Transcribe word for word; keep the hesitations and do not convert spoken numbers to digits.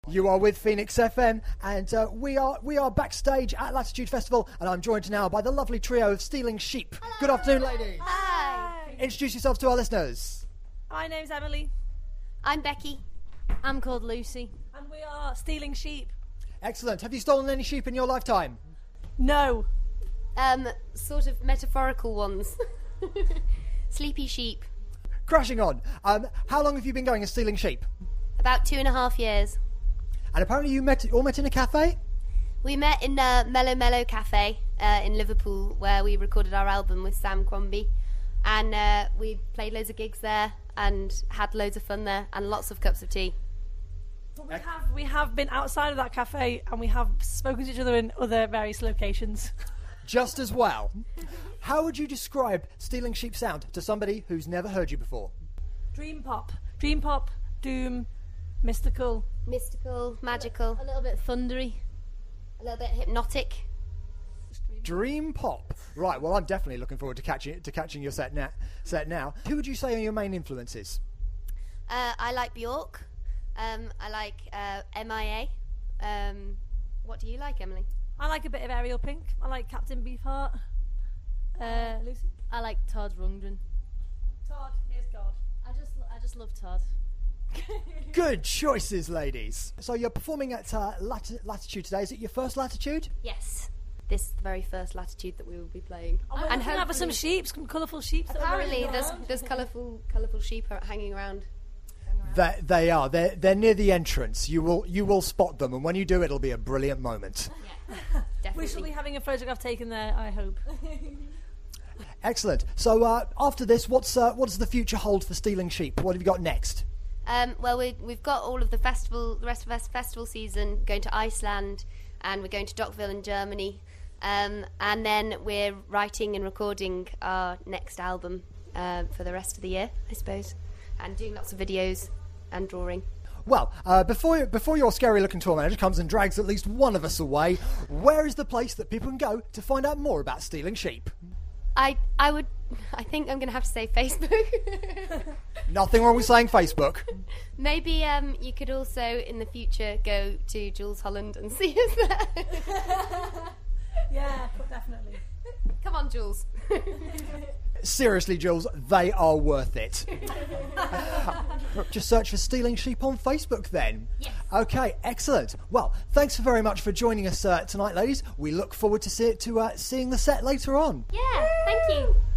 You are with Phoenix F M, and uh, we are we are backstage at Latitude Festival, and I'm joined now by the lovely trio of Stealing Sheep. Hello. Good afternoon, ladies. Hi. Introduce yourselves to our listeners. My name's Emily. I'm Becky. I'm called Lucy. And we are Stealing Sheep. Excellent. Have you stolen any sheep in your lifetime? No. Um, sort of metaphorical ones. Sleepy sheep. Crashing on. Um, how long have you been going as Stealing Sheep? About two and a half years. And apparently you met all met in a cafe? We met in uh, Mellow Mellow Cafe uh, in Liverpool, where we recorded our album with Sam Crombie. And uh, we played loads of gigs there and had loads of fun there and lots of cups of tea. But we have we have been outside of that cafe and we have spoken to each other in other various locations. Just as well. How would you describe Stealing Sheep sound to somebody who's never heard you before? Dream pop. Dream pop, doom, mystical. Mystical, magical. A little bit thundery. A little bit hypnotic. Dream pop. Right, well, I'm definitely looking forward to catching to catching your set, na- set now. Who would you say are your main influences? Uh, I like Bjork. Um, I like uh, M I A. Um, what do you like, Emily? I like a bit of Ariel Pink. I like Captain Beefheart. Uh, Lucy? I like Todd Rundgren. Todd, here's God. I just, I just love Todd. Good choices, ladies. So you're performing at uh, Lat- Latitude today. Is it your first Latitude? Yes. This is the very first Latitude that we will be playing. Oh, and have some sheep, some colourful sheep. Apparently, there's there's colourful colourful sheep hanging around. They, they are. They're, they're near the entrance. You will you will spot them, and when you do, it'll be a brilliant moment. Yeah, definitely. We shall be having a photograph taken there, I hope. Excellent. So uh, after this, what's uh, what does the future hold for Stealing Sheep? What have you got next? Um, well, we, we've got all of the festival, the rest of the festival season, going to Iceland, and we're going to Dockville in Germany, um, and then we're writing and recording our next album uh, for the rest of the year, I suppose, and doing lots of videos and drawing. Well, uh, before before your scary-looking tour manager comes and drags at least one of us away, where is the place that people can go to find out more about Stealing Sheep? I I would I think I'm going to have to say Facebook. Nothing wrong with saying Facebook. Maybe um, you could also in the future go to Jules Holland and see us there. Yeah, definitely. Come on, Jules. Seriously, Jules, they are worth it. Just search for Stealing Sheep on Facebook then. Yes. Okay, excellent. Well, thanks very much for joining us uh, tonight, ladies. We look forward to see to uh, seeing the set later on. Yeah, thank you.